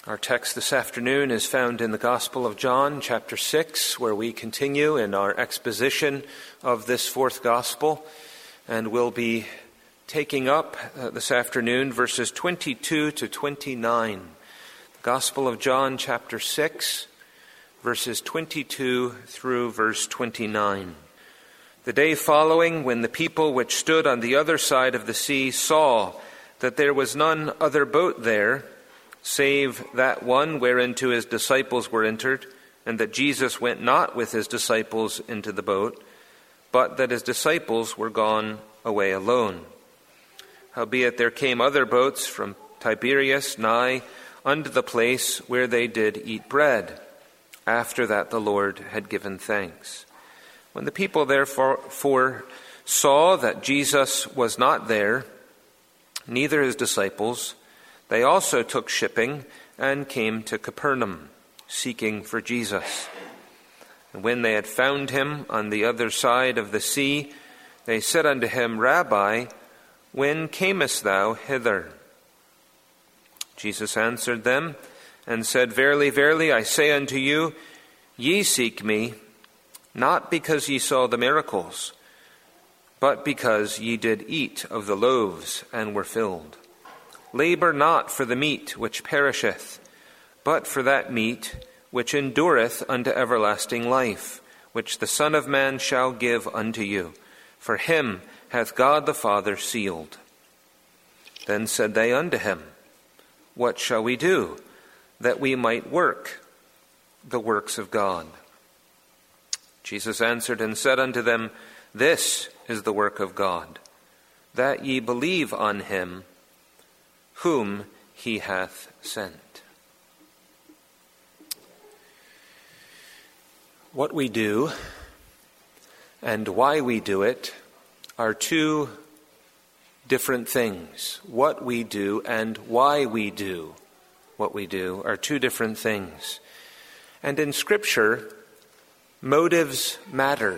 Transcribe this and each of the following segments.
Our text this afternoon is found in the Gospel of John, chapter 6, where we continue in our exposition of this fourth Gospel, and we'll be taking up this afternoon verses 22 to 29. The Gospel of John, chapter 6, verses 22 through verse 29. The day following, when the people which stood on the other side of the sea saw that there was none other boat there, save that one whereinto his disciples were entered, and that Jesus went not with his disciples into the boat, but that his disciples were gone away alone. Howbeit there came other boats from Tiberias nigh unto the place where they did eat bread, after that the Lord had given thanks. When the people therefore saw that Jesus was not there, neither his disciples, they also took shipping and came to Capernaum, seeking for Jesus. And when they had found him on the other side of the sea, they said unto him, Rabbi, when camest thou hither? Jesus answered them and said, Verily, verily, I say unto you, ye seek me, not because ye saw the miracles, but because ye did eat of the loaves and were filled. Labor not for the meat which perisheth, but for that meat which endureth unto everlasting life, which the Son of Man shall give unto you. For him hath God the Father sealed. Then said they unto him, What shall we do, that we might work the works of God? Jesus answered and said unto them, This is the work of God, that ye believe on him whom he hath sent. What we do and why we do it are two different things. What we do and why we do what we do are two different things. And in Scripture, motives matter.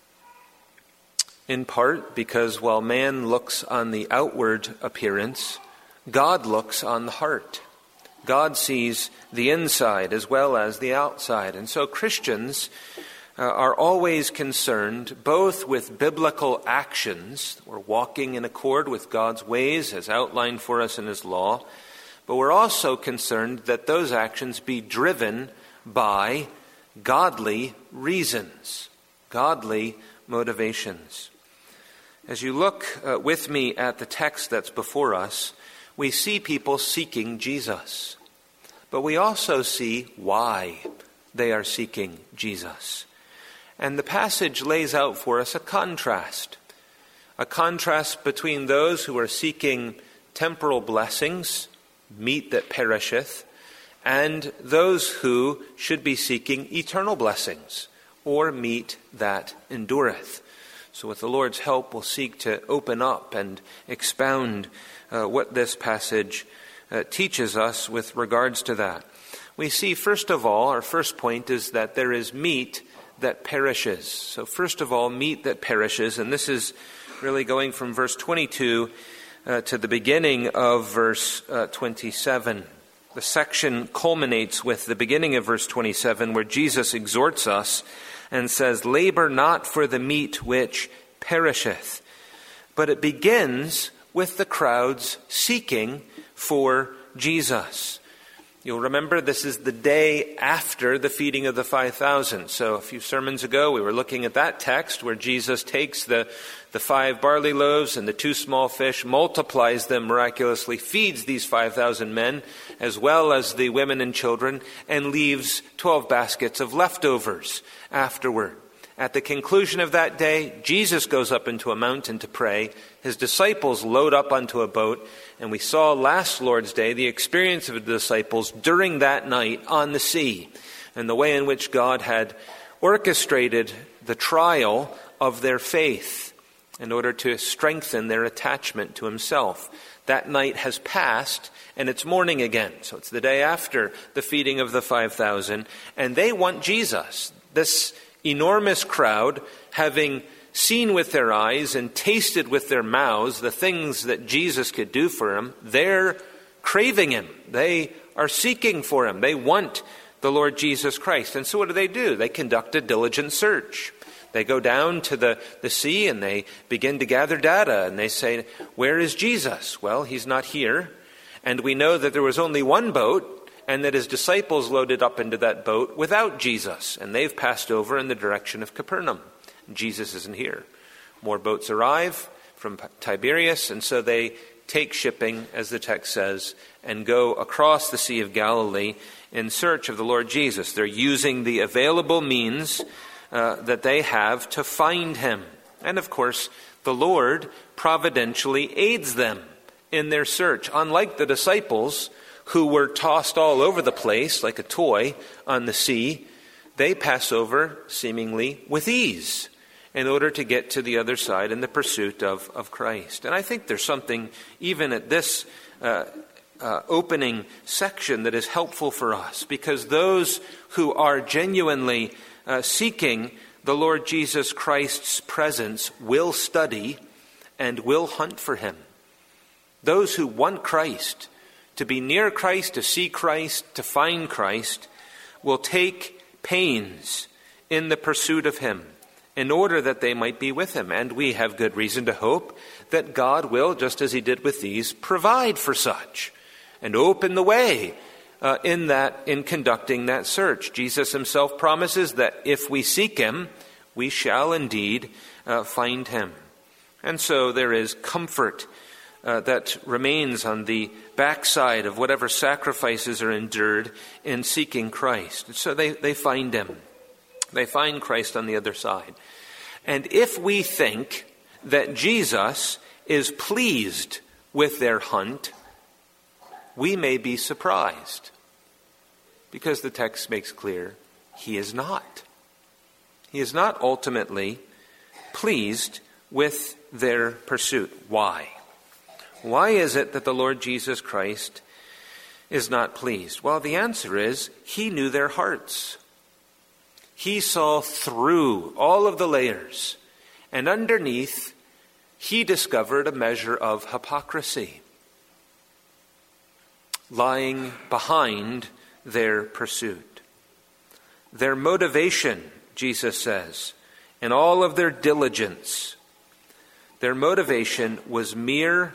In part because while man looks on the outward appearance, God looks on the heart. God sees the inside as well as the outside. And so Christians are always concerned both with biblical actions. We're walking in accord with God's ways as outlined for us in his law. But we're also concerned that those actions be driven by godly reasons, godly motivations. As you look with me at the text that's before us, we see people seeking Jesus, but we also see why they are seeking Jesus. And the passage lays out for us a contrast between those who are seeking temporal blessings, meat that perisheth, and those who should be seeking eternal blessings, or meat that endureth. So with the Lord's help, we'll seek to open up and expound what this passage teaches us with regards to that. We see, first of all, our first point is that there is meat that perishes. So first of all, meat that perishes, and this is really going from verse 22 to the beginning of verse 27. The section culminates with the beginning of verse 27, where Jesus exhorts us and says, Labor not for the meat which perisheth. But it begins with the crowds seeking for Jesus. You'll remember this is the day after the feeding of the 5,000. So a few sermons ago we were looking at that text where Jesus takes the 5 barley loaves and the 2 small fish, multiplies them miraculously, feeds these 5,000 men as well as the women and children, and leaves 12 baskets of leftovers afterward. At the conclusion of that day, Jesus goes up into a mountain to pray. His disciples load up onto a boat. And we saw last Lord's Day the experience of the disciples during that night on the sea, and the way in which God had orchestrated the trial of their faith in order to strengthen their attachment to himself. That night has passed, and it's morning again. So it's the day after the feeding of the 5,000, and they want Jesus. This enormous crowd, having seen with their eyes and tasted with their mouths the things that Jesus could do for them, they're craving him. They are seeking for him. They want the Lord Jesus Christ. And so what do? They conduct a diligent search. They go down to the sea and they begin to gather data. And they say, where is Jesus? Well, he's not here. And we know that there was only one boat and that his disciples loaded up into that boat without Jesus. And they've passed over in the direction of Capernaum. Jesus isn't here. More boats arrive from Tiberias, and so they take shipping, as the text says, and go across the Sea of Galilee in search of the Lord Jesus. They're using the available means that they have to find him. And of course, the Lord providentially aids them in their search. Unlike the disciples, who were tossed all over the place like a toy on the sea, they pass over seemingly with ease in order to get to the other side in the pursuit of Christ. And I think there's something even at this opening section that is helpful for us, because those who are genuinely seeking the Lord Jesus Christ's presence will study and will hunt for him. Those who want Christ, to be near Christ, to see Christ, to find Christ, will take pains in the pursuit of him in order that they might be with him. And we have good reason to hope that God will, just as he did with these, provide for such and open the way in conducting that search. Jesus himself promises that if we seek him, we shall indeed find him. And so there is comfort that remains on the backside of whatever sacrifices are endured in seeking Christ. And so they find him. They find Christ on the other side. And if we think that Jesus is pleased with their hunt, we may be surprised, because the text makes clear he is not. He is not ultimately pleased with their pursuit. Why? Why is it that the Lord Jesus Christ is not pleased? Well, the answer is he knew their hearts. He saw through all of the layers, and underneath he discovered a measure of hypocrisy lying behind their pursuit. Their motivation, Jesus says, and all of their diligence, their motivation was mere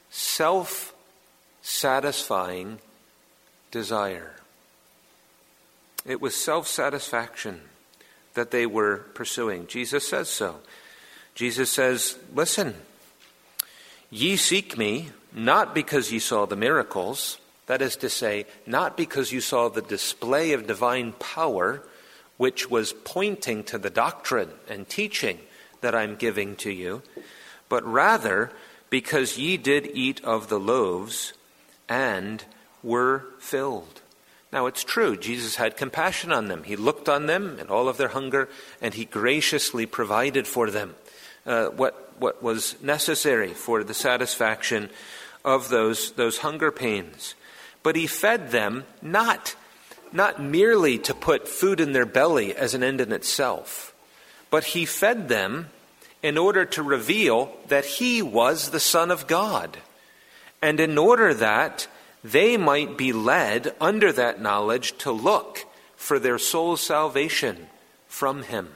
self-satisfying desire. It was self-satisfaction that they were pursuing. Jesus says so. Jesus says, listen, ye seek me not because ye saw the miracles, that is to say, not because you saw the display of divine power, which was pointing to the doctrine and teaching that I'm giving to you, but rather because ye did eat of the loaves and were filled. Now it's true, Jesus had compassion on them. He looked on them and all of their hunger, and he graciously provided for them what was necessary for the satisfaction of those hunger pains. But he fed them not merely to put food in their belly as an end in itself, but he fed them in order to reveal that he was the Son of God, and in order that they might be led under that knowledge to look for their soul's salvation from him.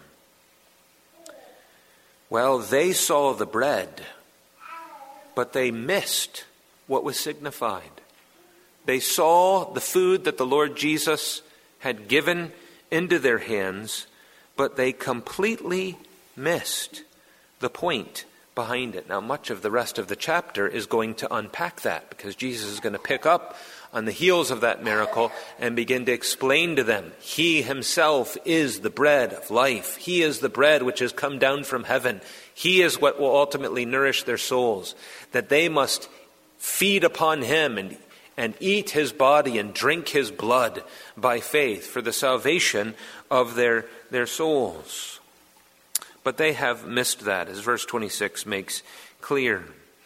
Well, they saw the bread, but they missed what was signified. They saw the food that the Lord Jesus had given into their hands, but they completely missed the point behind it. Now, much of the rest of the chapter is going to unpack that, because Jesus is going to pick up on the heels of that miracle and begin to explain to them, he himself is the bread of life. He is the bread which has come down from heaven. He is what will ultimately nourish their souls, that they must feed upon him and eat his body and drink his blood by faith for the salvation of their souls. But they have missed that, as verse 26 makes clear.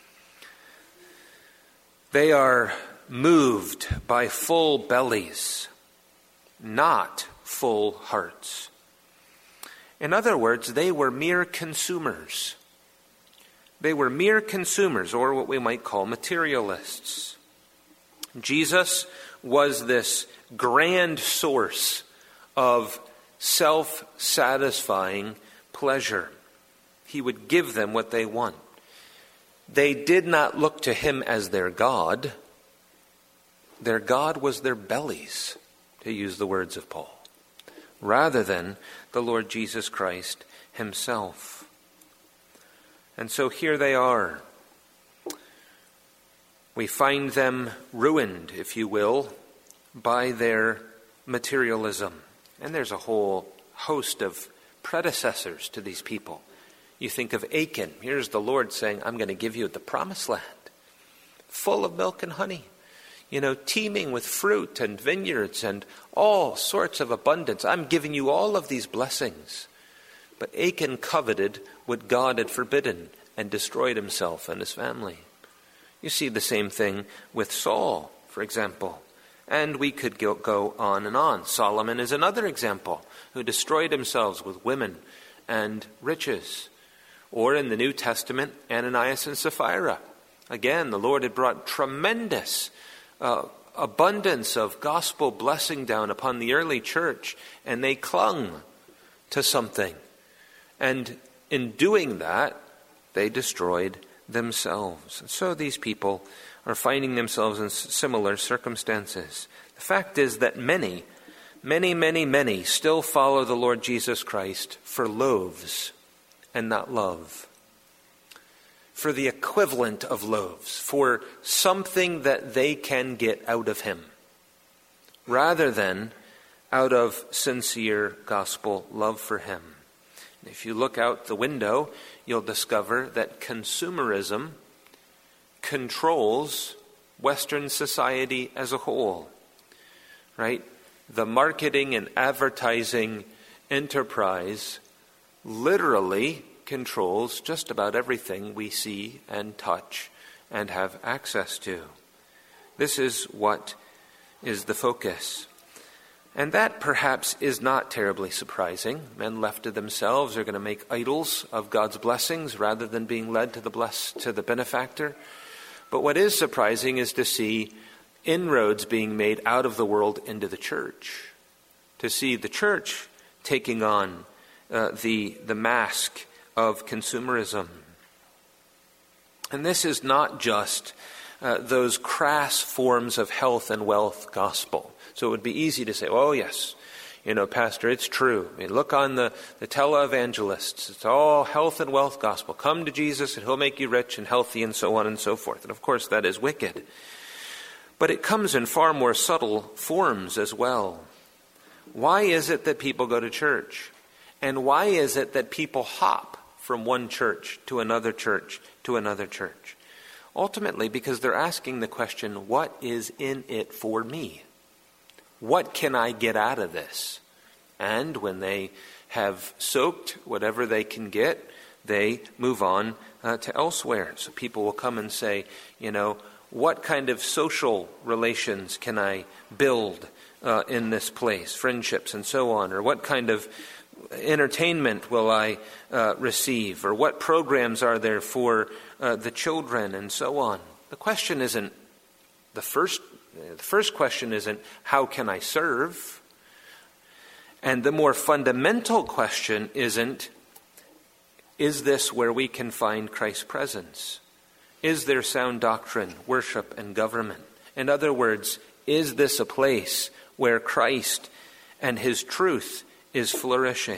They are moved by full bellies, not full hearts. In other words, they were mere consumers. They were mere consumers, or what we might call materialists. Jesus was this grand source of self-satisfying pleasure. He would give them what they want. They did not look to him as their God. Their God was their bellies, to use the words of Paul, rather than the Lord Jesus Christ himself. And so here they are. We find them ruined, if you will, by their materialism. And there's a whole host of predecessors to these people. You think of Achan. Here's the Lord saying, I'm going to give you the promised land, full of milk and honey, teeming with fruit and vineyards and all sorts of abundance. I'm giving you all of these blessings. But Achan coveted what God had forbidden and destroyed himself and his family. You see the same thing with Saul, for example. And we could go on and on. Solomon is another example who destroyed himself with women and riches. Or in the New Testament, Ananias and Sapphira. Again, the Lord had brought tremendous abundance of gospel blessing down upon the early church, and they clung to something. And in doing that, they destroyed themselves. And so these people are finding themselves in similar circumstances. The fact is that many still follow the Lord Jesus Christ for loaves and not love. For the equivalent of loaves, for something that they can get out of him, rather than out of sincere gospel love for him. And if you look out the window, you'll discover that consumerism controls Western society as a whole, right? The marketing and advertising enterprise literally controls just about everything we see and touch and have access to. This is what is the focus. And that perhaps is not terribly surprising. Men left to themselves are going to make idols of God's blessings rather than being led to the benefactor. But what is surprising is to see inroads being made out of the world into the church. To see the church taking on the mask of consumerism. And this is not just those crass forms of health and wealth gospel. So it would be easy to say, oh yes, Pastor, it's true. I mean, look on the televangelists. It's all health and wealth gospel. Come to Jesus and he'll make you rich and healthy and so on and so forth. And of course that is wicked. But it comes in far more subtle forms as well. Why is it that people go to church? And why is it that people hop from one church to another church to another church? Ultimately, because they're asking the question, what is in it for me? What can I get out of this? And when they have soaked whatever they can get, they move on to elsewhere. So people will come and say, what kind of social relations can I build in this place? Friendships and so on. Or what kind of entertainment will I receive? Or what programs are there for the children and so on? The question isn't, the first question isn't, how can I serve? And the more fundamental question isn't, is this where we can find Christ's presence? Is there sound doctrine, worship, and government? In other words, is this a place where Christ and his truth is flourishing?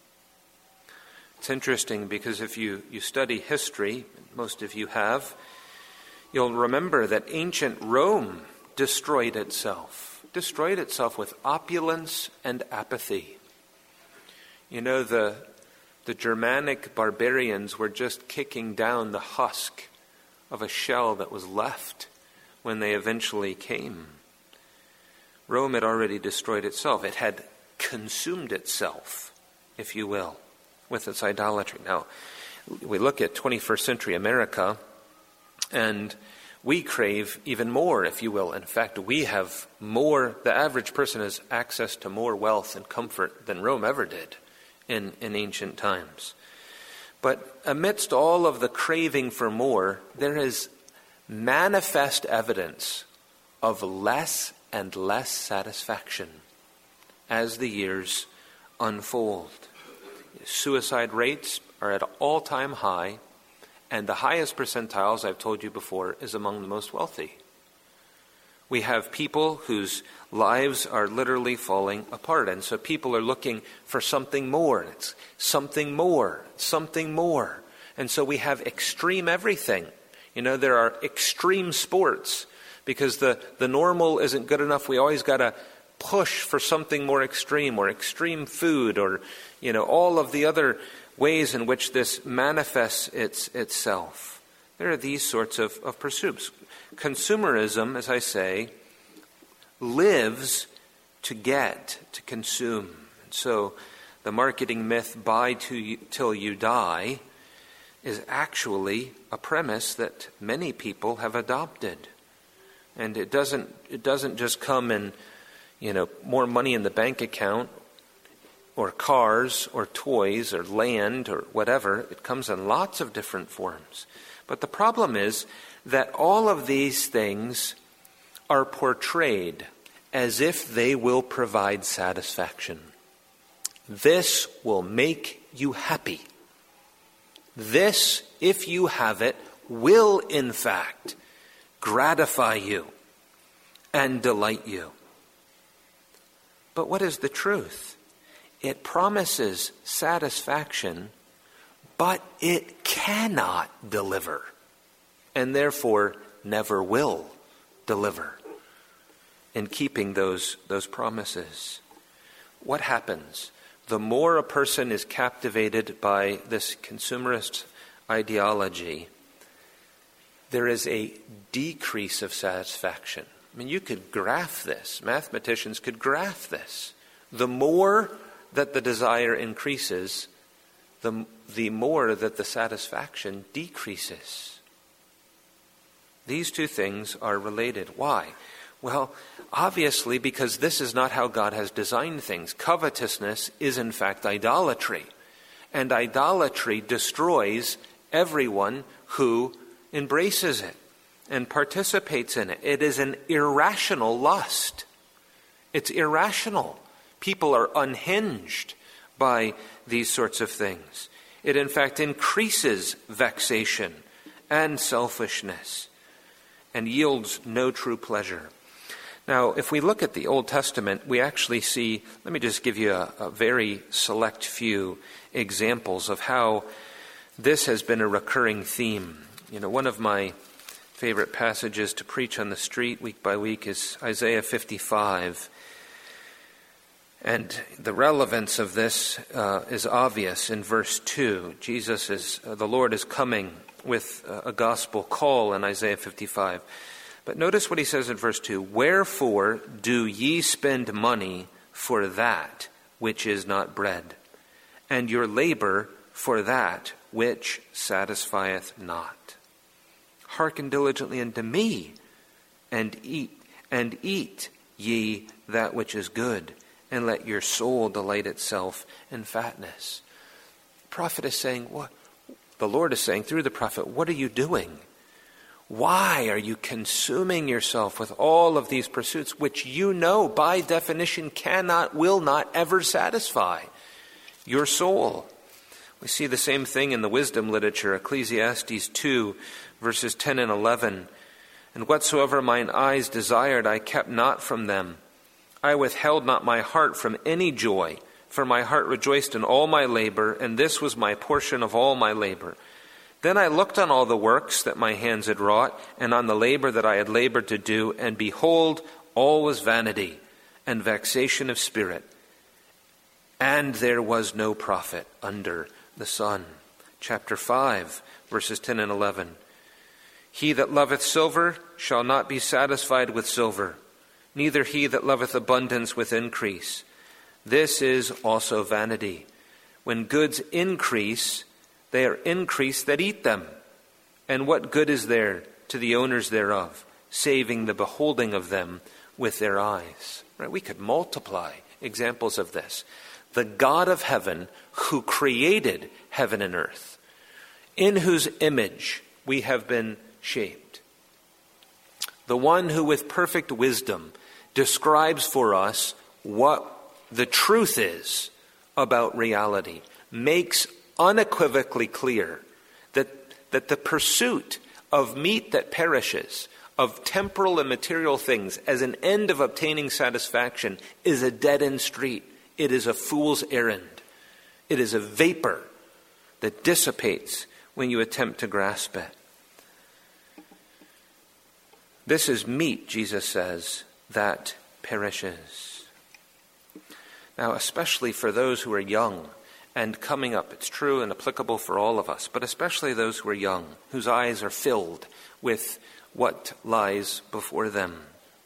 It's interesting because if you study history, most of you have, you'll remember that ancient Rome destroyed itself with opulence and apathy. The Germanic barbarians were just kicking down the husk of a shell that was left when they eventually came. Rome had already destroyed itself. It had consumed itself, if you will, with its idolatry. Now, we look at 21st century America, and we crave even more, if you will. In fact, we have more, the average person has access to more wealth and comfort than Rome ever did in ancient times. But amidst all of the craving for more, there is manifest evidence of less and less satisfaction as the years unfold. Suicide rates are at an all-time high, and the highest percentiles, I've told you before, is among the most wealthy. We have people whose lives are literally falling apart, and so people are looking for something more. It's something more, something more. And so we have extreme everything. There are extreme sports because the normal isn't good enough. We always got to push for something more extreme, or extreme food, or, all of the other ways in which this manifests itself. There are these sorts of pursuits. Consumerism, as I say, lives to get, to consume. And so the marketing myth, buy till you die, is actually a premise that many people have adopted. And it doesn't just come in, more money in the bank account, or cars, or toys, or land, or whatever. It comes in lots of different forms. But the problem is that all of these things are portrayed as if they will provide satisfaction. This will make you happy. This, if you have it, will in fact gratify you and delight you. But what is the truth? It promises satisfaction, but it cannot deliver, and therefore never will deliver in keeping those promises. What happens? The more a person is captivated by this consumerist ideology, there is a decrease of satisfaction. You could graph this. Mathematicians could graph this. The more that the desire increases, the more that the satisfaction decreases. These two things are related. Why? Well, obviously because this is not how God has designed things. Covetousness is in fact idolatry. And idolatry destroys everyone who embraces it and participates in it. It is an irrational lust. It's irrational. People are unhinged by these sorts of things. It in fact increases vexation and selfishness and yields no true pleasure. Now, if we look at the Old Testament, we actually see, let me just give you a very select few examples of how this has been a recurring theme. One of my favorite passages to preach on the street week by week is Isaiah 55. And the relevance of this is obvious in verse 2. The Lord is coming with a gospel call in Isaiah 55. But notice what he says in verse 2. Wherefore do ye spend money for that which is not bread, and your labor for that which satisfieth not? Hearken diligently unto me, and eat ye that which is good, and let your soul delight itself in fatness. The prophet is saying, what? The Lord is saying through the prophet, what are you doing? Why are you consuming yourself with all of these pursuits which by definition will not ever satisfy your soul? We see the same thing in the wisdom literature, Ecclesiastes 2, verses 10 and 11. And whatsoever mine eyes desired, I kept not from them. I withheld not my heart from any joy, for my heart rejoiced in all my labor, and this was my portion of all my labor. Then I looked on all the works that my hands had wrought, and on the labor that I had labored to do, and behold, all was vanity and vexation of spirit, and there was no profit under the sun. Chapter 5, verses 10 and 11. He that loveth silver shall not be satisfied with silver, neither he that loveth abundance with increase. This is also vanity. When goods increase, they are increased that eat them. And what good is there to the owners thereof, saving the beholding of them with their eyes? Right? We could multiply examples of this. The God of heaven, who created heaven and earth, in whose image we have been shaped. The one who with perfect wisdom describes for us what the truth is about reality, makes unequivocally clear that the pursuit of meat that perishes, of temporal and material things as an end of obtaining satisfaction, is a dead-end street. It is a fool's errand. It is a vapor that dissipates when you attempt to grasp it. This is meat, Jesus says, that perishes. Now, especially for those who are young and coming up, it's true and applicable for all of us, but especially those who are young, whose eyes are filled with what lies before them.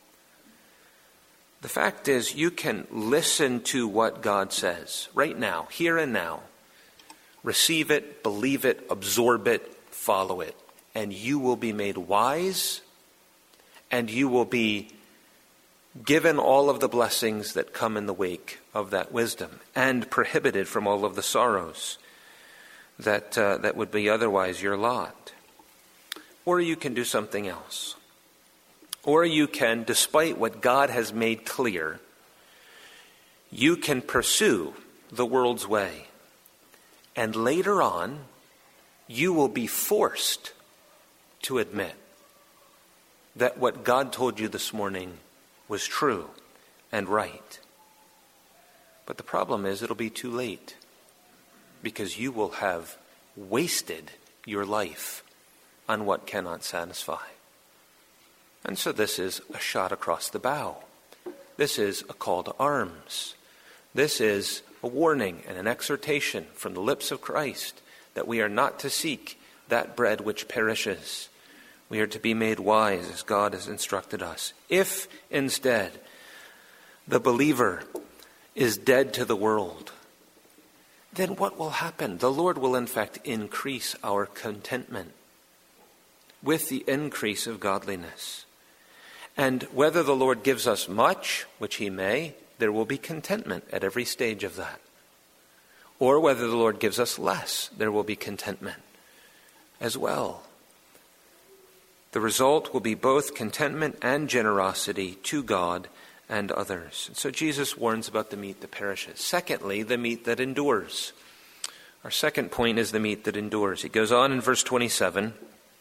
The fact is, you can listen to what God says right now, here and now. Receive it, believe it, absorb it, follow it, and you will be made wise, and you will be given all of the blessings that come in the wake of that wisdom, and prohibited from all of the sorrows that would be otherwise your lot. Or you can do something else. Or you can, despite what God has made clear, you can pursue the world's way. And later on, you will be forced to admit that what God told you this morning was true and right. But the problem is it'll be too late, because you will have wasted your life on what cannot satisfy. And so this is a shot across the bow. This is a call to arms. This is a warning and an exhortation from the lips of Christ that we are not to seek that bread which perishes. We are to be made wise as God has instructed us. If instead the believer is dead to the world, then what will happen? The Lord will in fact increase our contentment with the increase of godliness. And whether the Lord gives us much, which he may, there will be contentment at every stage of that. Or whether the Lord gives us less, there will be contentment as well. The result will be both contentment and generosity to God and others. And so Jesus warns about the meat that perishes. Secondly, the meat that endures. Our second point is the meat that endures. He goes on in verse 27.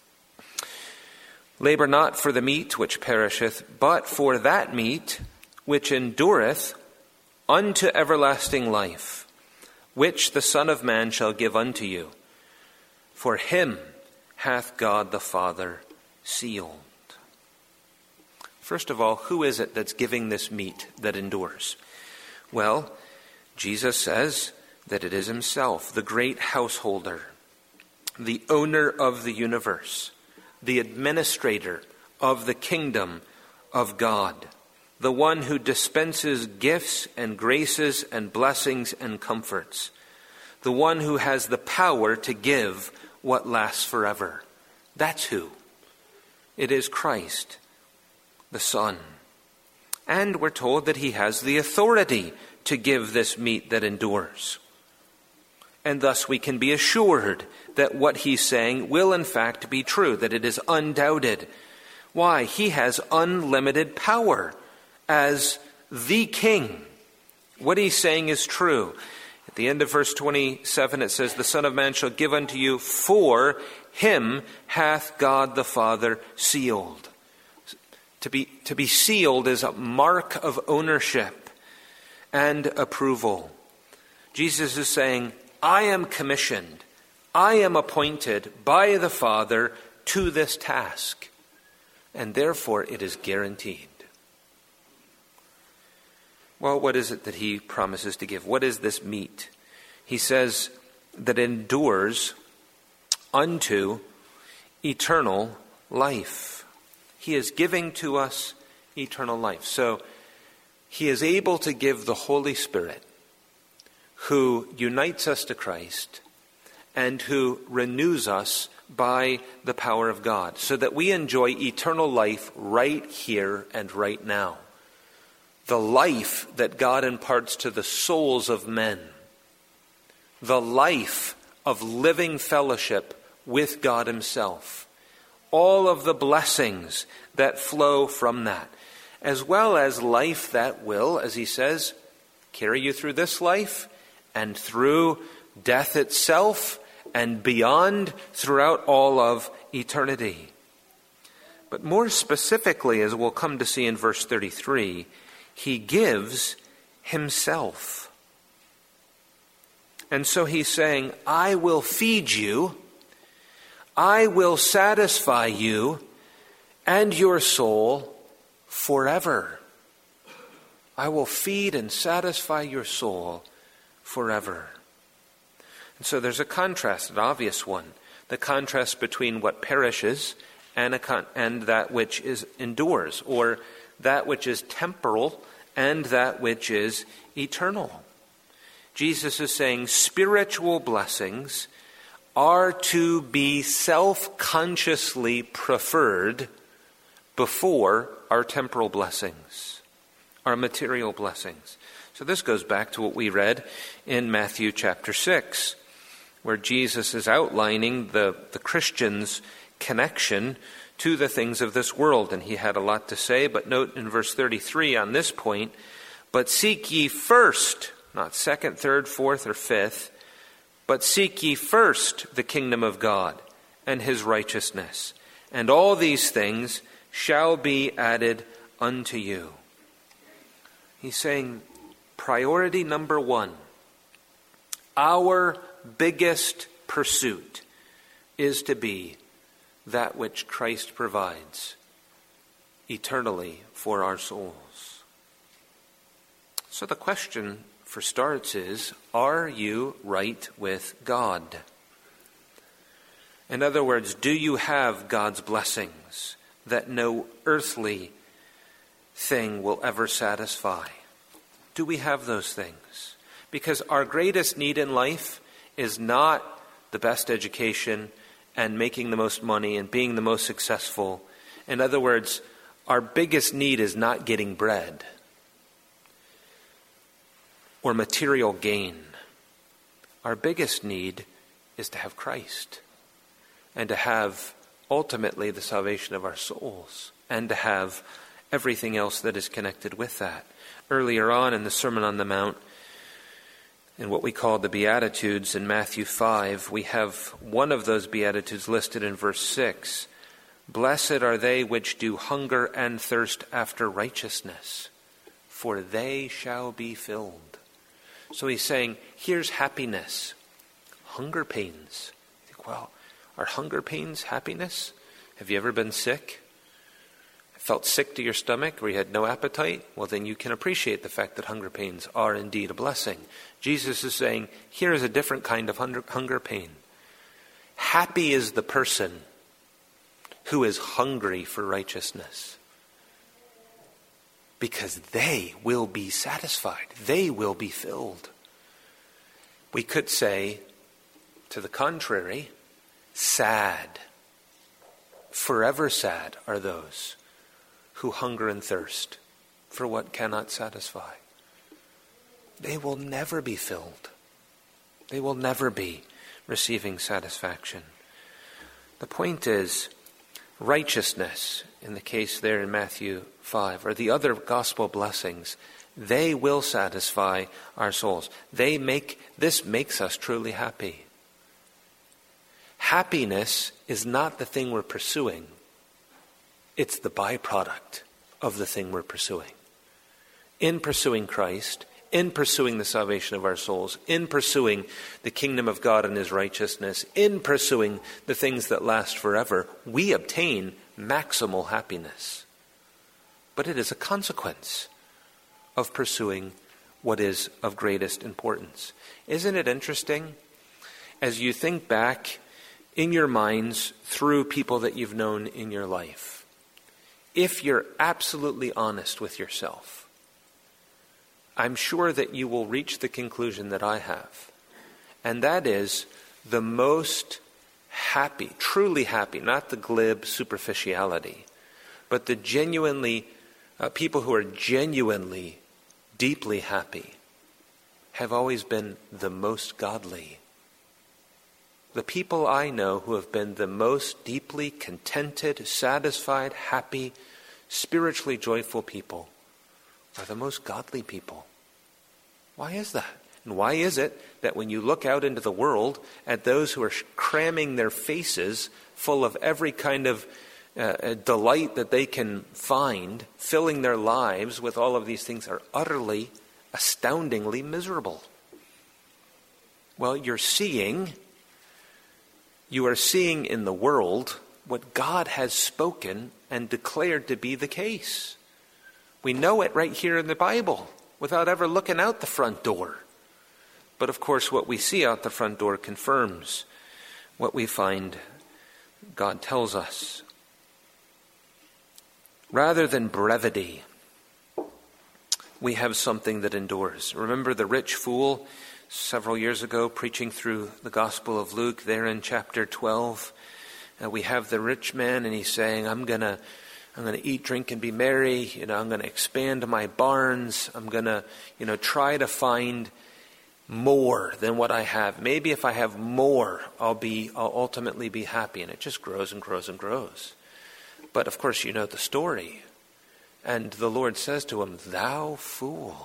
Labor not for the meat which perisheth, but for that meat which endureth unto everlasting life, which the Son of Man shall give unto you. For him hath God the Father sealed. First of all, who is it that's giving this meat that endures? Well, Jesus says that it is himself, the great householder, the owner of the universe, the administrator of the kingdom of God, the one who dispenses gifts and graces and blessings and comforts, the one who has the power to give what lasts forever. That's who. It is Christ, the Son. And we're told that he has the authority to give this meat that endures. And thus we can be assured that what he's saying will in fact be true, that it is undoubted. Why? He has unlimited power as the King. What he's saying is true. At the end of verse 27 it says, the Son of Man shall give unto you, for him hath God the Father sealed. To be sealed is a mark of ownership and approval. Jesus is saying, I am commissioned, I am appointed by the Father to this task, and therefore it is guaranteed. Well, what is it that he promises to give? What is this meat? He says that endures unto eternal life. He is giving to us eternal life. So he is able to give the Holy Spirit, who unites us to Christ and who renews us by the power of God, so that we enjoy eternal life right here and right now. The life that God imparts to the souls of men. The life of living fellowship with God himself. All of the blessings that flow from that. as well as life that will, as he says, carry you through this life and through death itself and beyond throughout all of eternity. But more specifically, as we'll come to see in verse 33, he gives himself. And so he's saying, I will feed you, I will satisfy you and your soul forever. I will feed and satisfy your soul forever. And so there's a contrast, an obvious one, the contrast between what perishes and that which endures, or that which is temporal and that which is eternal. Jesus is saying spiritual blessings are to be self-consciously preferred before our temporal blessings, our material blessings. So this goes back to what we read in Matthew chapter 6, where Jesus is outlining the Christian's connection to the things of this world. And he had a lot to say, but note in verse 33 on this point, but seek ye first, not second, third, fourth, or fifth, but seek ye first the kingdom of God and his righteousness, and all these things shall be added unto you. He's saying priority number one, our biggest pursuit is to be that which Christ provides eternally for our souls. So the question for starts is, are you right with God? In other words, do you have God's blessings that no earthly thing will ever satisfy? Do we have those things? Because our greatest need in life is not the best education and making the most money and being the most successful. In other words, our biggest need is not getting bread or material gain. Our biggest need is to have Christ and to have ultimately the salvation of our souls and to have everything else that is connected with that. Earlier on in the Sermon on the Mount, in what we call the Beatitudes in Matthew 5, we have one of those Beatitudes listed in verse 6. Blessed are they which do hunger and thirst after righteousness, for they shall be filled. So he's saying, here's happiness. Hunger pains. You think, well, are hunger pains happiness? Have you ever been sick? Felt sick to your stomach where you had no appetite? Well, then you can appreciate the fact that hunger pains are indeed a blessing. Jesus is saying, here is a different kind of hunger pain. Happy is the person who is hungry for righteousness, because they will be satisfied. They will be filled. We could say, to the contrary, sad, forever sad are those who hunger and thirst for what cannot satisfy. They will never be filled. They will never be receiving satisfaction. The point is, righteousness, in the case there in Matthew 5, or the other gospel blessings, they will satisfy our souls. This makes us truly happy. Happiness is not the thing we're pursuing. It's the byproduct of the thing we're pursuing. In pursuing Christ, in pursuing the salvation of our souls, in pursuing the kingdom of God and his righteousness, in pursuing the things that last forever, we obtain maximal happiness. But it is a consequence of pursuing what is of greatest importance. Isn't it interesting, as you think back in your minds through people that you've known in your life, if you're absolutely honest with yourself, I'm sure that you will reach the conclusion that I have. And that is the most happy, truly happy, not the glib superficiality, but the genuinely, people who are genuinely, deeply happy have always been the most godly. The people I know who have been the most deeply contented, satisfied, happy, spiritually joyful people are the most godly people. Why is that? And why is it that when you look out into the world at those who are cramming their faces full of every kind of delight that they can find, filling their lives with all of these things, are utterly, astoundingly miserable? Well, you are seeing in the world what God has spoken and declared to be the case. We know it right here in the Bible without ever looking out the front door. But of course, what we see out the front door confirms what we find God tells us. Rather than brevity, we have something that endures. Remember the rich fool several years ago preaching through the Gospel of Luke there in chapter 12? We have the rich man, and he's saying, I'm going to eat, drink, and be merry. I'm going to expand my barns. I'm going to, try to find more than what I have. Maybe if I have more, I'll ultimately be happy. And it just grows and grows and grows. But of course, you know the story. And the Lord says to him, "Thou fool,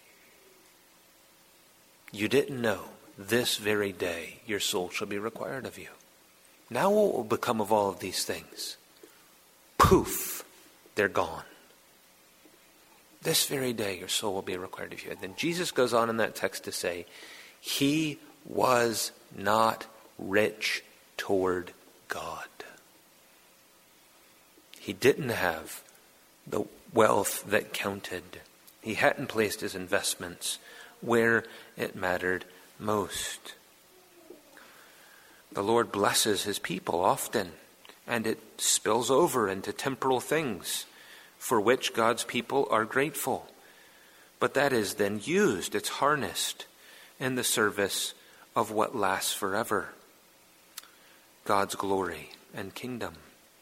you didn't know this very day your soul shall be required of you." Now what will become of all of these things? Poof, they're gone. This very day your soul will be required of you. And then Jesus goes on in that text to say, he was not rich toward God. He didn't have the wealth that counted. He hadn't placed his investments where it mattered most. The Lord blesses his people often, and it spills over into temporal things for which God's people are grateful. But that is then used, it's harnessed in the service of what lasts forever, God's glory and kingdom.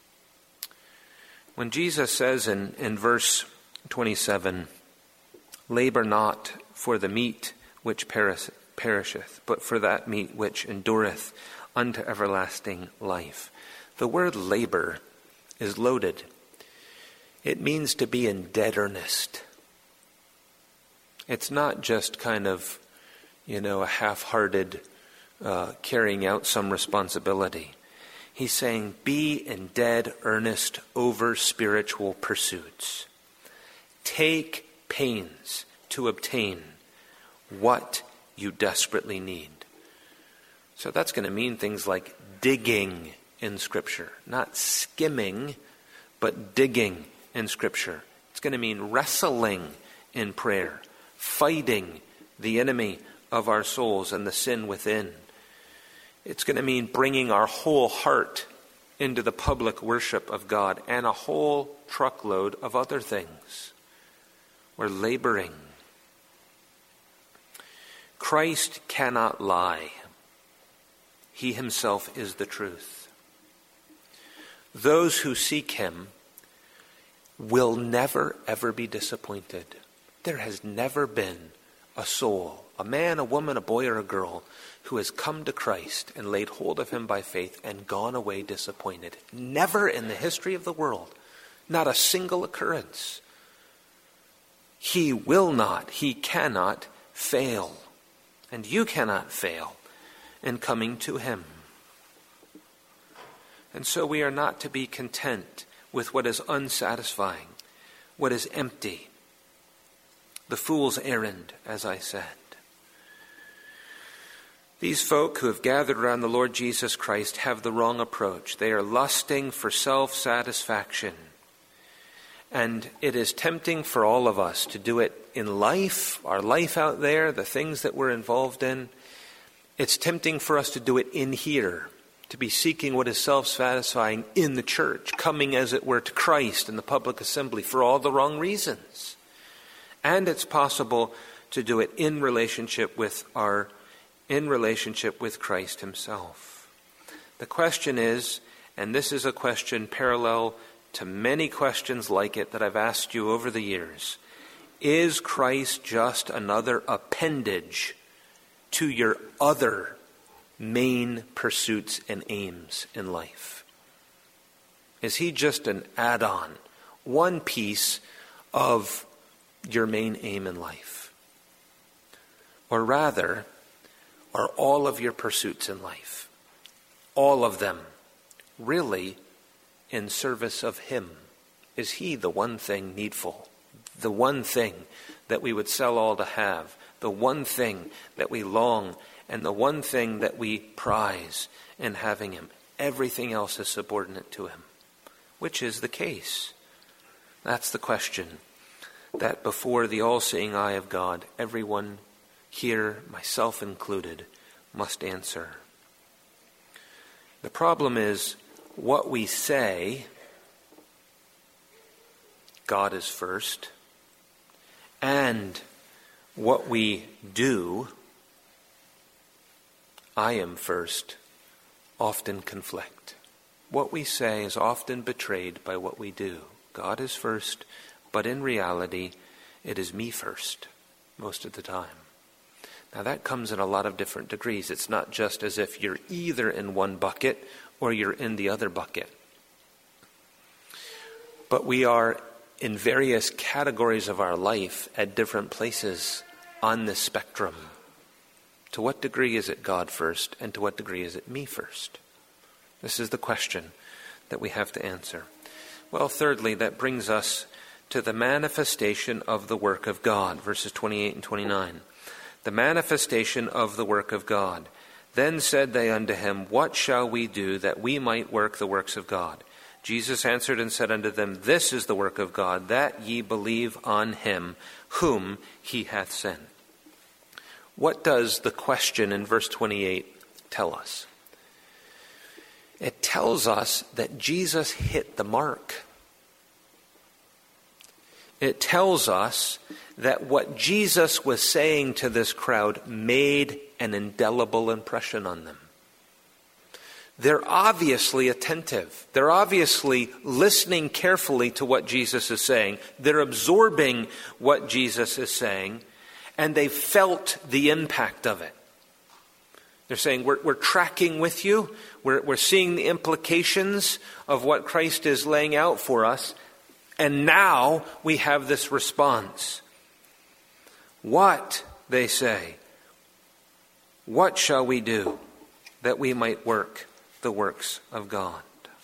When Jesus says in verse 27, "Labor not for the meat which perisheth, but for that meat which endureth unto everlasting life," the word labor is loaded. It means to be in dead earnest. It's not just kind of, a half-hearted carrying out some responsibility. He's saying, be in dead earnest over spiritual pursuits. Take pains to obtain what you desperately need. So that's going to mean things like digging in Scripture, not skimming, but digging in Scripture. It's going to mean wrestling in prayer, fighting the enemy of our souls and the sin within. It's going to mean bringing our whole heart into the public worship of God and a whole truckload of other things. We're laboring. Christ cannot lie. He himself is the truth. Those who seek him will never, ever be disappointed. There has never been a soul, a man, a woman, a boy, or a girl, who has come to Christ and laid hold of him by faith and gone away disappointed. Never in the history of the world. Not a single occurrence. He will not, he cannot fail. And you cannot fail in coming to him. And so we are not to be content with what is unsatisfying, what is empty. The fool's errand, as I said. These folk who have gathered around the Lord Jesus Christ have the wrong approach. They are lusting for self-satisfaction. And it is tempting for all of us to do it in life, our life out there, the things that we're involved in. It's tempting for us to do it in here, to be seeking what is self-satisfying in the church, coming as it were to Christ in the public assembly for all the wrong reasons. And it's possible to do it in relationship with Christ himself. The question is, and this is a question parallel to many questions like it that I've asked you over the years, is Christ just another appendage to your other main pursuits and aims in life? Is he just an add-on one piece of your main aim in life? Or rather, are all of your pursuits in life, all of them, really in service of Him? Is He the one thing needful, the one thing that we would sell all to have, the one thing that we long, and the one thing that we prize in having Him? Everything else is subordinate to Him. Which is the case? That's the question that before the all-seeing eye of God, everyone here, myself included, must answer. The problem is, what we say, God is first, and what we do, I am first, often conflict. What we say is often betrayed by what we do. God is first, but in reality, it is me first, most of the time. Now that comes in a lot of different degrees. It's not just as if you're either in one bucket or you're in the other bucket. But we are in various categories of our life at different places on this spectrum. To what degree is it God first, and to what degree is it me first? This is the question that we have to answer. Well, thirdly, that brings us to the manifestation of the work of God, verses 28 and 29. The manifestation of the work of God. Then said they unto him, What shall we do that we might work the works of God? Jesus answered and said unto them, This is the work of God, that ye believe on him whom he hath sent. What does the question in verse 28 tell us? It tells us that Jesus hit the mark. It tells us that what Jesus was saying to this crowd made an indelible impression on them. They're obviously attentive. They're obviously listening carefully to what Jesus is saying. They're absorbing what Jesus is saying, and they felt the impact of it. They're saying, we're tracking with you. We're seeing the implications of what Christ is laying out for us. And now we have this response. What, they say, what shall we do that we might work the works of God?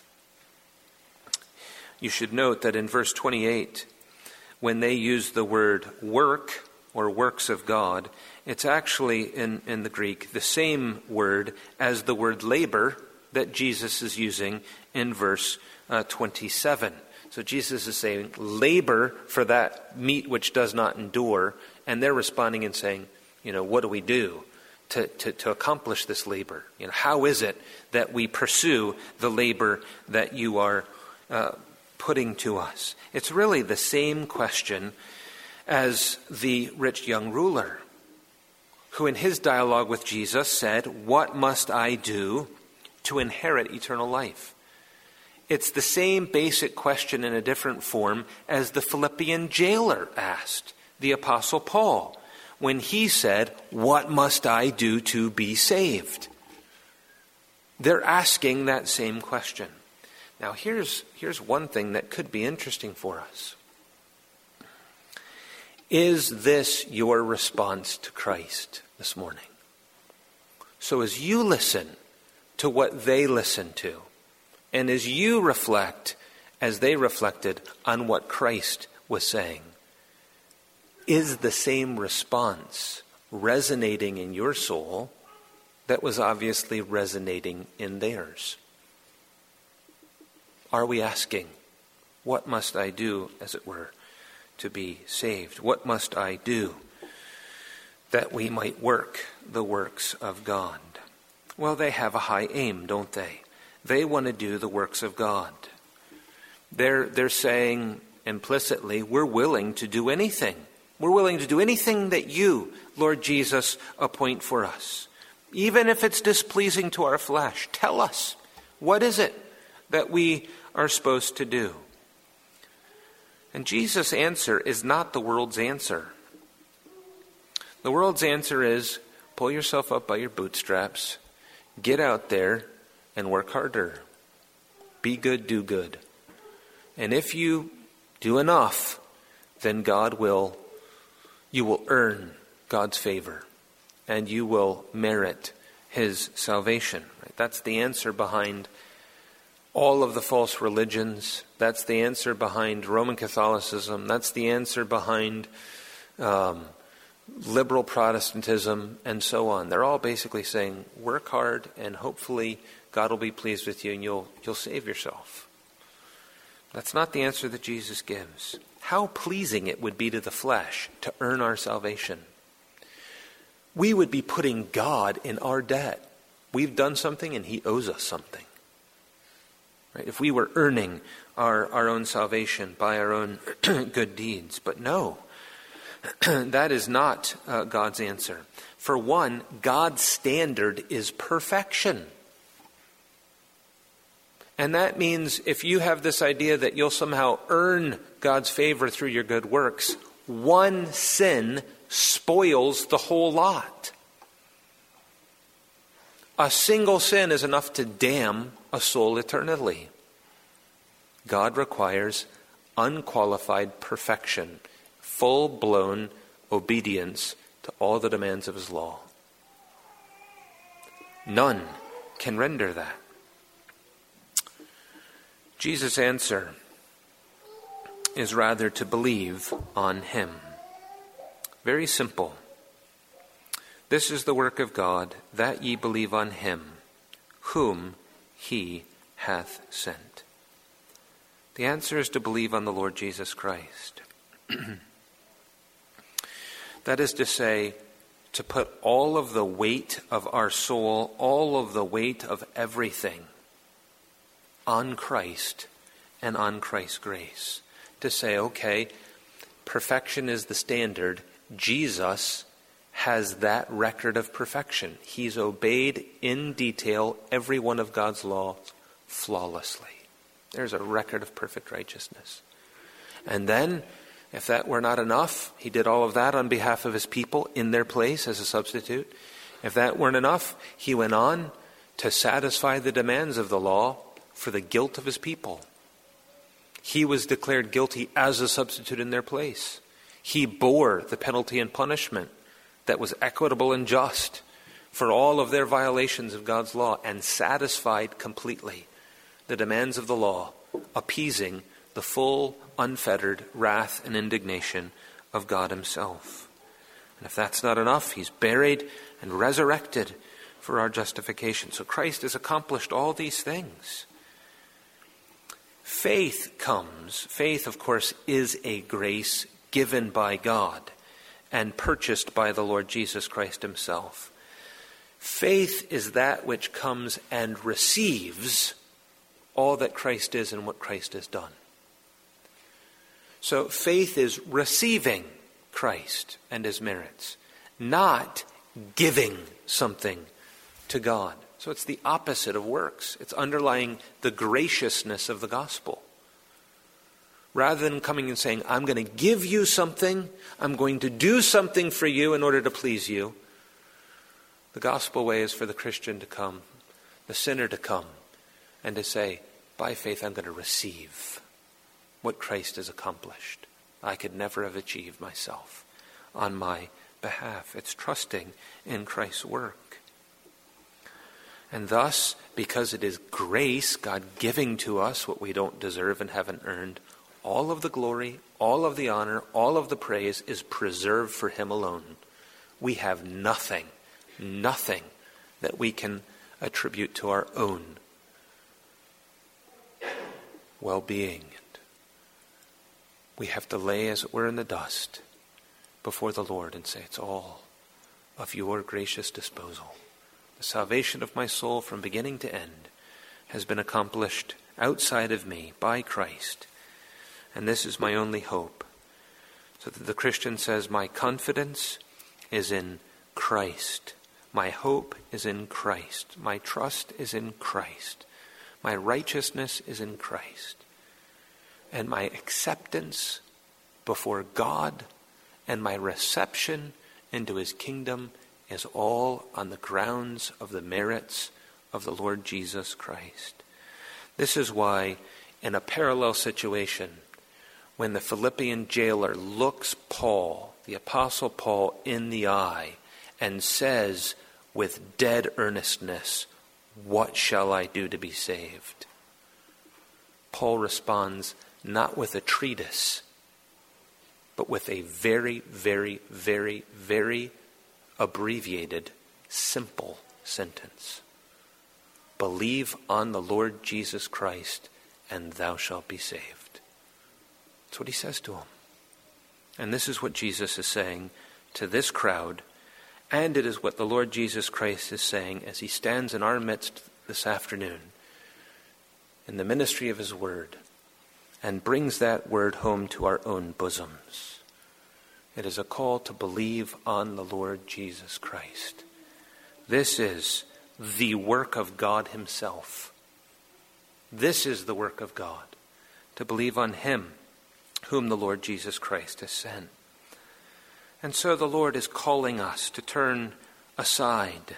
You should note that in verse 28, when they use the word work or works of God, it's actually in the Greek the same word as the word labor that Jesus is using in verse 27. So Jesus is saying, labor for that meat which does not endure. And they're responding and saying, what do we do to accomplish this labor? How is it that we pursue the labor that you are putting to us? It's really the same question as the rich young ruler, who in his dialogue with Jesus said, What must I do to inherit eternal life? It's the same basic question in a different form as the Philippian jailer asked the Apostle Paul when he said, What must I do to be saved? They're asking that same question. Now here's one thing that could be interesting for us. Is this your response to Christ this morning? So as you listen to what they listened to, and as you reflect, as they reflected on what Christ was saying, is the same response resonating in your soul that was obviously resonating in theirs? Are we asking, what must I do, as it were, to be saved? What must I do that we might work the works of God? Well, they have a high aim, don't they? They want to do the works of God. They're saying implicitly, we're willing to do anything. We're willing to do anything that you, Lord Jesus, appoint for us. Even if it's displeasing to our flesh, tell us, what is it that we are supposed to do? And Jesus' answer is not the world's answer. The world's answer is, pull yourself up by your bootstraps, get out there and work harder. Be good, do good. And if you do enough, then you will earn God's favor and you will merit his salvation. Right? That's the answer behind all of the false religions. That's the answer behind Roman Catholicism. That's the answer behind liberal Protestantism and so on. They're all basically saying, work hard and hopefully God will be pleased with you and you'll save yourself. That's not the answer that Jesus gives. How pleasing it would be to the flesh to earn our salvation. We would be putting God in our debt. We've done something and he owes us something. Right? If we were earning our own salvation by our own good deeds. But no, that is not God's answer. For one, God's standard is perfection. And that means if you have this idea that you'll somehow earn God's favor through your good works, one sin spoils the whole lot. A single sin is enough to damn a soul eternally. God requires unqualified perfection, full-blown obedience to all the demands of his law. None can render that. Jesus' answer is rather to believe on him. Very simple. This is the work of God, that ye believe on him, whom he hath sent. The answer is to believe on the Lord Jesus Christ. That is to say, to put all of the weight of our soul, all of the weight of everything on Christ and on Christ's grace. To say, okay, perfection is the standard. Jesus has that record of perfection. He's obeyed in detail every one of God's laws flawlessly. There's a record of perfect righteousness. And then, if that were not enough, he did all of that on behalf of his people in their place as a substitute. If that weren't enough, he went on to satisfy the demands of the law for the guilt of his people. He was declared guilty as a substitute in their place. He bore the penalty and punishment that was equitable and just for all of their violations of God's law and satisfied completely the demands of the law, appeasing the full, unfettered wrath and indignation of God himself. And if that's not enough, he's buried and resurrected for our justification. So Christ has accomplished all these things. Faith comes. Faith, of course, is a grace given by God and purchased by the Lord Jesus Christ himself. Faith is that which comes and receives all that Christ is and what Christ has done. So faith is receiving Christ and his merits, not giving something to God. So it's the opposite of works. It's underlying the graciousness of the gospel. Rather than coming and saying, I'm going to give you something, I'm going to do something for you in order to please you, the gospel way is for the Christian to come, the sinner to come, and to say, by faith I'm going to receive what Christ has accomplished. I could never have achieved myself on my behalf. It's trusting in Christ's work. And thus, because it is grace, God giving to us what we don't deserve and haven't earned, all of the glory, all of the honor, all of the praise is preserved for him alone. We have nothing that we can attribute to our own well-being. We have to lay, as it were, in the dust before the Lord and say, it's all of your gracious disposal. The salvation of my soul from beginning to end has been accomplished outside of me by Christ. And this is my only hope. So that the Christian says, my confidence is in Christ. My hope is in Christ. My trust is in Christ. My righteousness is in Christ. And my acceptance before God and my reception into his kingdom is all on the grounds of the merits of the Lord Jesus Christ. This is why, in a parallel situation, when the Philippian jailer looks Paul, the Apostle Paul, in the eye and says with dead earnestness, "What shall I do to be saved?" Paul responds not with a treatise, but with a very, very, very, very abbreviated, simple sentence. "Believe on the Lord Jesus Christ, and thou shalt be saved." That's what he says to him. And this is what Jesus is saying to this crowd, and it is what the Lord Jesus Christ is saying as he stands in our midst this afternoon in the ministry of his word and brings that word home to our own bosoms. It is a call to believe on the Lord Jesus Christ. This is the work of God himself. This is the work of God, to believe on him whom the Lord Jesus Christ has sent. And so the Lord is calling us to turn aside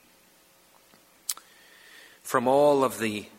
from all of the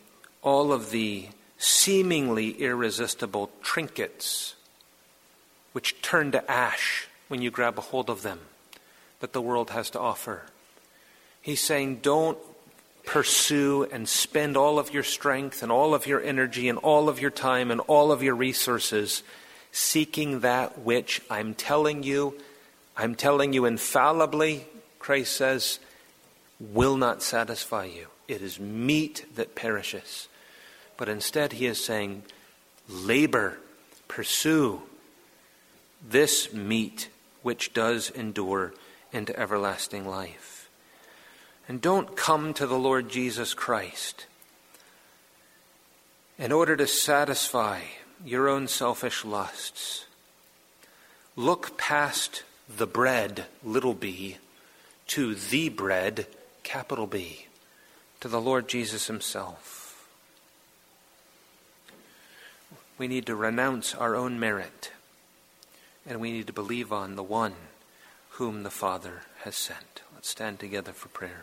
seemingly irresistible trinkets which turn to ash when you grab a hold of them that the world has to offer. He's saying, don't pursue and spend all of your strength and all of your energy and all of your time and all of your resources seeking that which I'm telling you infallibly, Christ says, will not satisfy you. It is meat that perishes. But instead he is saying, labor, pursue this meat which does endure into everlasting life. And don't come to the Lord Jesus Christ in order to satisfy your own selfish lusts. Look past the bread, little b, to the bread, capital B, to the Lord Jesus himself. We need to renounce our own merit, and we need to believe on the one whom the Father has sent. Let's stand together for prayer.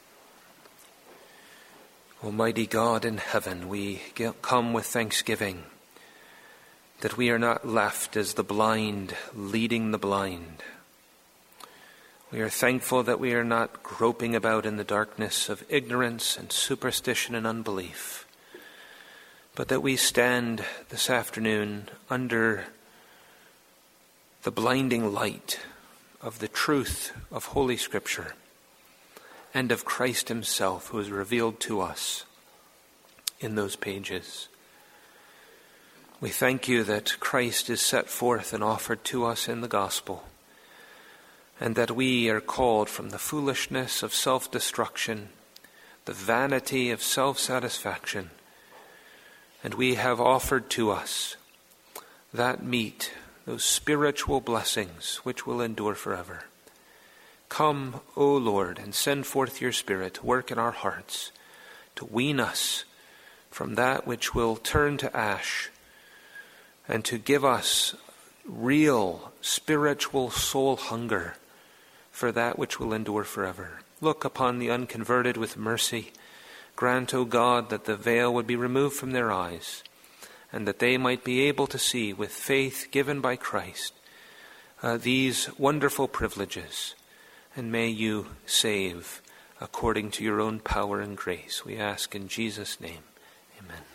Almighty God in heaven, we come with thanksgiving that we are not left as the blind leading the blind. We are thankful that we are not groping about in the darkness of ignorance and superstition and unbelief, but that we stand this afternoon under the blinding light of the truth of Holy Scripture and of Christ himself, who is revealed to us in those pages. We thank you that Christ is set forth and offered to us in the gospel, and that we are called from the foolishness of self-destruction, the vanity of self-satisfaction, and we have offered to us that meat, those spiritual blessings which will endure forever. Come, O Lord, and send forth your Spirit to work in our hearts, to wean us from that which will turn to ash, and to give us real spiritual soul hunger for that which will endure forever. Look upon the unconverted with mercy. Grant, O God, that the veil would be removed from their eyes, and that they might be able to see with faith given by Christ these wonderful privileges. And may you save according to your own power and grace. We ask in Jesus' name. Amen.